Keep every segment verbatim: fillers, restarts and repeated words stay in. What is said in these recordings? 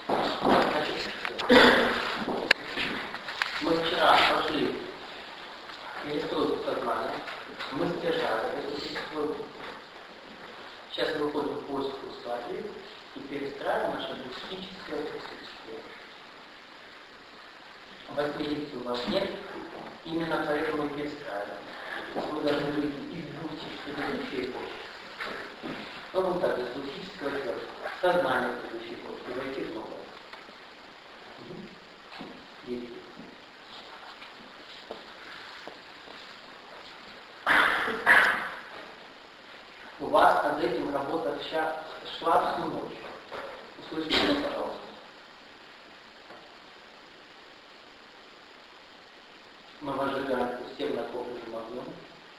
Мы вчера пошли перестройку сознания, мы сдержали эту перестройку. Сейчас мы выходим в поиск условий и перестраиваем наше психическое присутствие. Возмездия у вас нет, именно поэтому мы перестраиваем. Мы должны выйти из двухчистого предыдущей эпохи. Но вот так, из двухчистого сделать сознание предыдущей эпохи, войти в новое. Есть. У вас над этим работа вся шла всю ночь. Услышите меня, пожалуйста. Мы возжигаем всем накопленным огнем.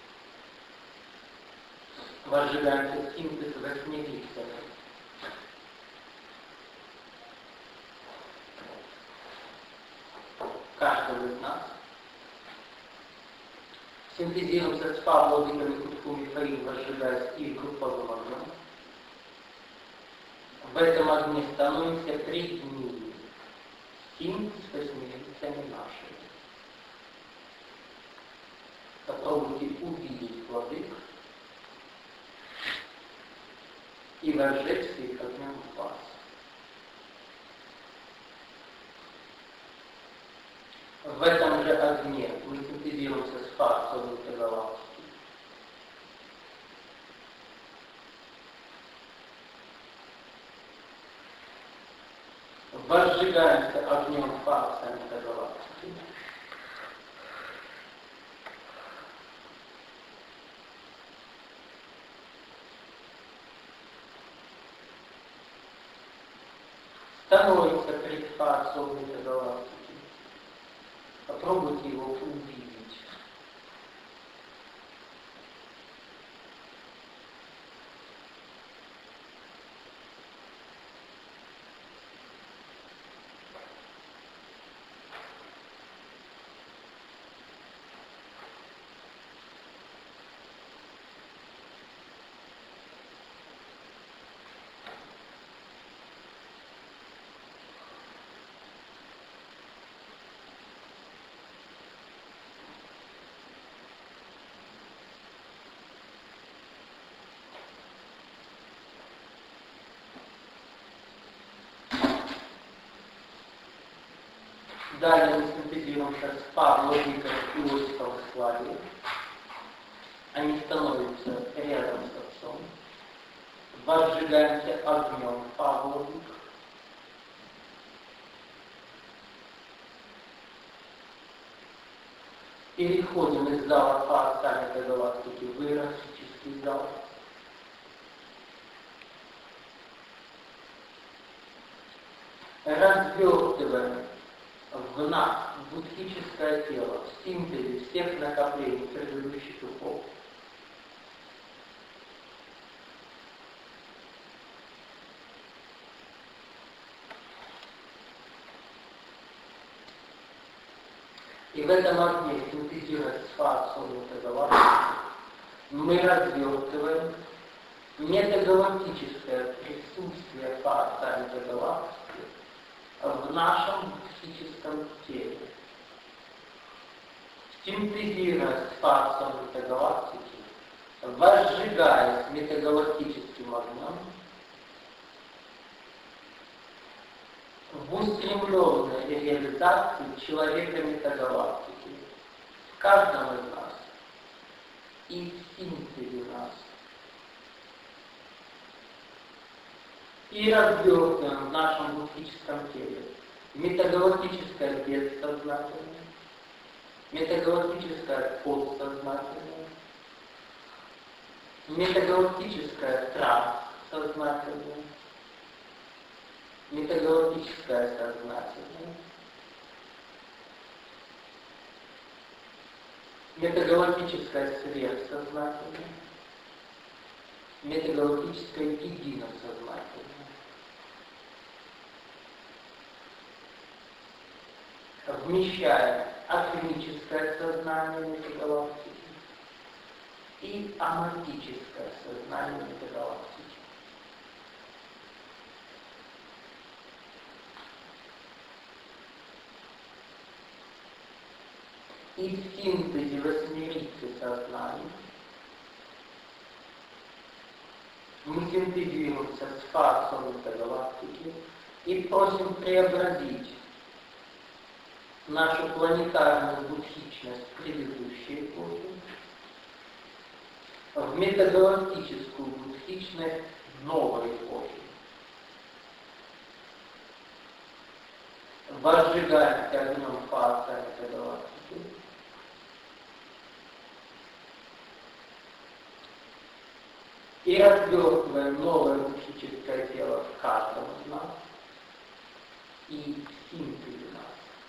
Возжигаем синтез восьми глицеринов. Каждого из нас. Синтезируемся с Павловиками, Кутку, Михаил, возжигая стиль групповым огнем. В этом огне становимся предними. Синтез восьми глицеринами нашими. Попробуйте увидеть владык и возжечь их огнем в вас. В этом же огне мы синтезируемся с фактором галактики. Возжигаемся огнем фактором галактики. Становится перед фактором галактики. Попробуйте его увидеть. Далее мы синтезируемся с Павловиком и Иосифом Славием. Они становятся рядом с Отцом. Возжигаемся огнем Павловик. Переходим из зала фаз саммита галактики в иерархический зал. Развертываем в нас будхическое тело, в синтезе всех накоплений предыдущих эпох. И в этом огне, синтезируя сфат солнца галактики, мы развертываем метагалактическое присутствие фаз саммита галактики в нашем психическом теле. Синтезируя сфат солнца галактики, возжигаясь метагалактическим огнем, в устремленной реализации человека метагалактики в каждом из нас и в синтезе нас. И развертываем в нашем будхическом теле метагалактическое бессознательное, метагалактическое подсознательное, метагалактическое транссознательное, метагалактическое сознательное, метагалактическое сверхсознательное, метагалактическое единосознательное. Вмещая атомическое сознание метагалактики и аморфическое сознание метагалактики. и в синтезе восьмерики сознаний мы синтезируемся с фасом этой галактики и просим преобразить нашу планетарную будхичность предыдущей эпохи в метагалактическую будхичность новой эпохи. Возжигаемся огнем фаса этой галактики и развертываем новое будхическое тело в каждом из нас и в синтезе нас.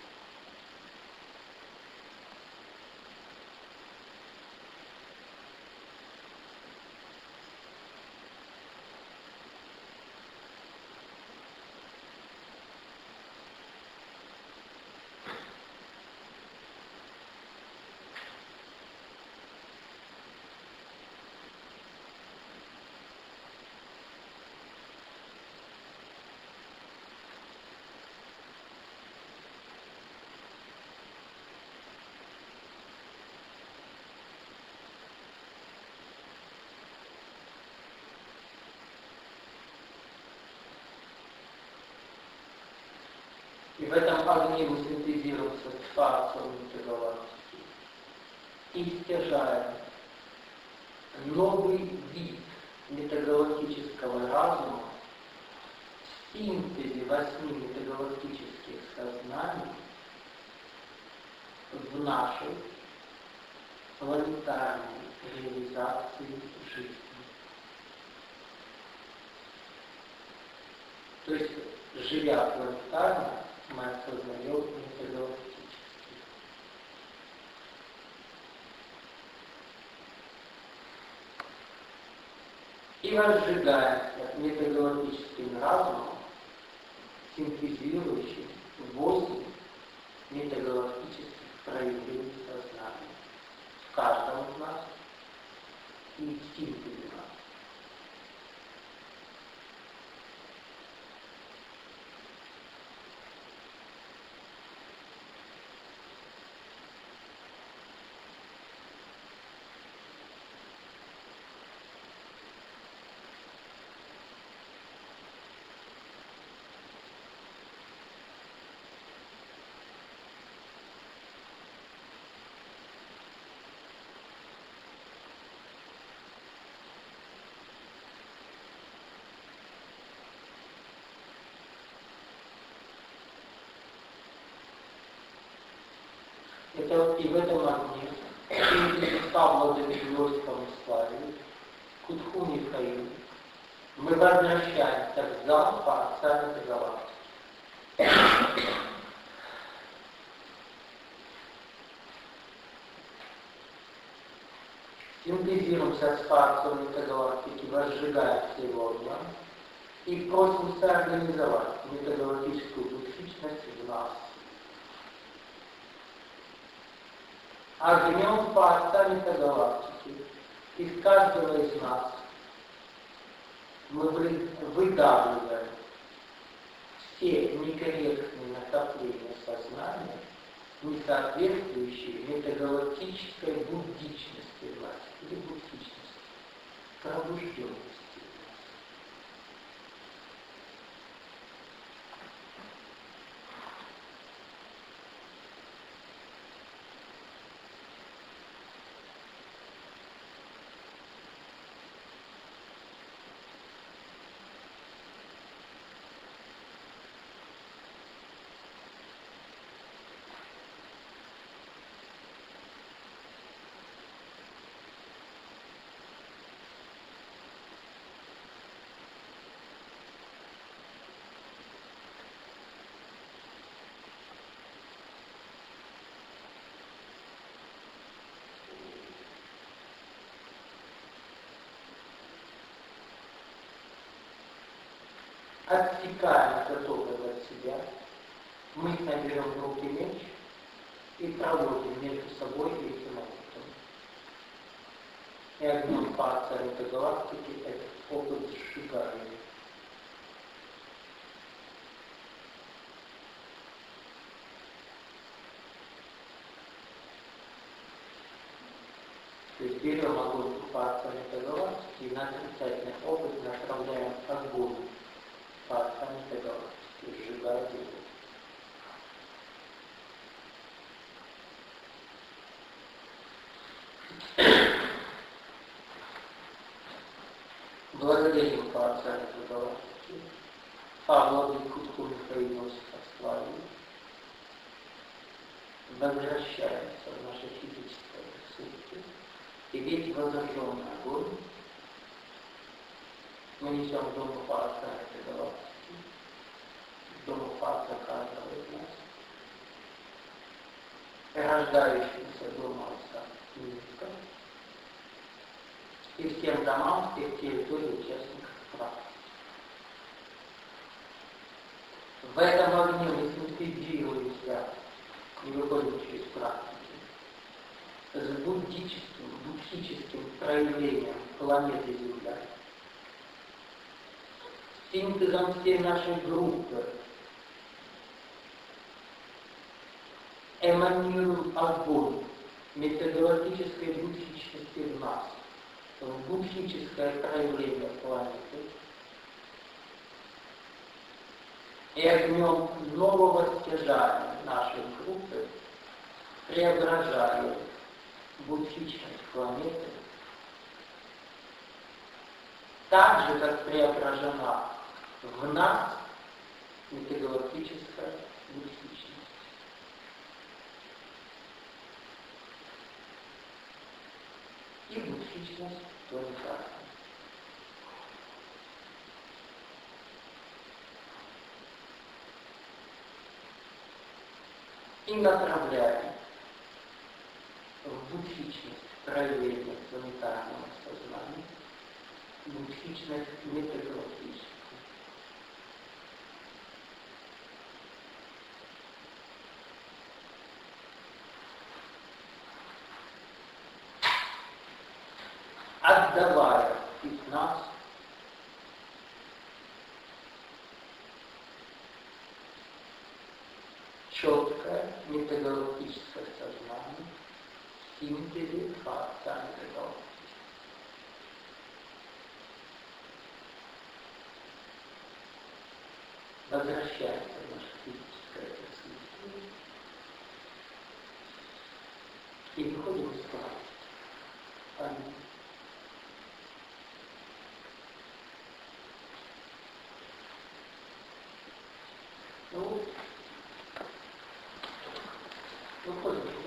И в этом огне мы синтезируемся с фасом галактики и стяжаем новый вид метагалактического разума в синтезе восьми метагалактических сознаний в нашей планетарной реализации жизни. То есть, живя планетарно, мы осознаем метагалактически. И разжигаемся метагалактическим разумом, синтезирующим восемь метагалактических проявлений сознания в каждом из нас и в синтезе нас. Это и в этом огне, и Павла Давидовском славе, Кутху Михаил, мы возвращаемся в зал по отцам галактики. Синтезируемся с фактором метагалактики, возжигаем все его огня и просим соорганизовать метагалактическую будхичность в нас. Огнем факта метагалактики из каждого из нас мы выдавливаем все некорректные накопления сознания, не соответствующие метагалактической буддичности власти или буддичности, пробужденности. Отсекаем изотопы от себя, мы наберем в руки меч и проводим между собой и этим опытом. И огнем факта этой галактики этот опыт сжигаем. То есть берем огонь по метагалактике и на отрицательный опыт направляем огонь по метагалактике, сжигая его. Благодарим по отца метагалактики. Павла Владыку Михаила Славу. Возвращается в наше физическое присутствие, и весь возрожденный огонь мы несем в дому Отца этой галактики, в дому Отца каждого из нас, и рождающийся дома Отца Минска, и всем домам, и в территории участников практики. В этом огне мы синтезируемся и выходим через практики с буддическим, буддическим проявлением планеты Земля, синтезом всей нашей группы, эманируем огонь метагалактической буддичности в нас, в буддическое проявление планеты, и огнем нового стяжания нашей группы преображаем буддичность планеты так же, как преображена в нас метагалактическая буддичность. И буддичность планетарная. И направляем в буддичность проявления планетарного сознания, буддичность метагалактическую. Отдавая из нас четкое метагалактическое сознание в синтезе факта метагалактики. Возвращается в наше физическое присутствие и выходим из практики. Аминь. Ну, выходим.